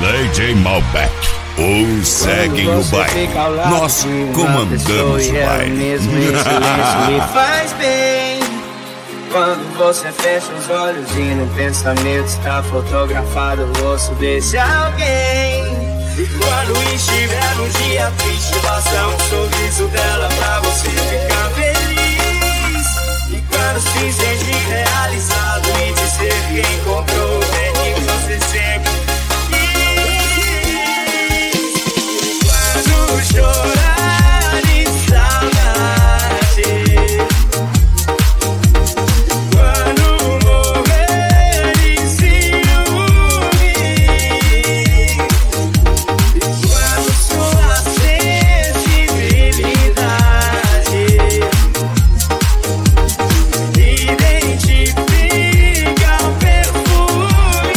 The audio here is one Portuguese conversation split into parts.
DJ Malbec. Uns seguem o baile, nós comandamos o baile. Mesmo em silêncio me faz bem. Quando você fecha os olhos e no pensamento está fotografado o rosto desse alguém. E quando estiver num dia triste, basta um sorriso dela pra você ficar feliz. E quando se sentir realizado e dizer que encontrou o bem que você sempre quis. Quando chorar de saudade, quando morrer de ciúme, quando sua sensibilidade identifica o perfume.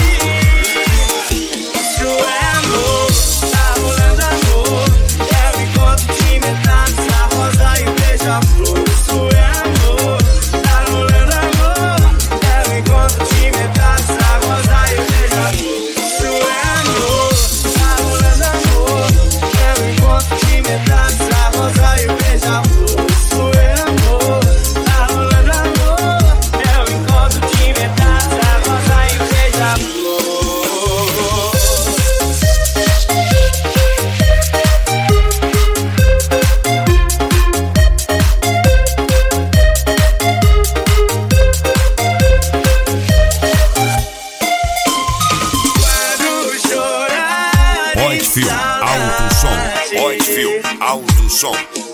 Isso é amor, tá rolando amor. É o encontro de metades, a rosa e o beija-flor. Isso é amor, tá rolando amor. É o encontro de metades, a rosa e o beija-flor. Isso é amor, tá rolando amor. É o encontro de metades, a rosa e o beija-flor. Isso é amor, tá rolando amor. É o encontro de metades, a rosa e o beija-flor. Quando chorar de Whitefield, alto som. saudade, Whitefield, alto som.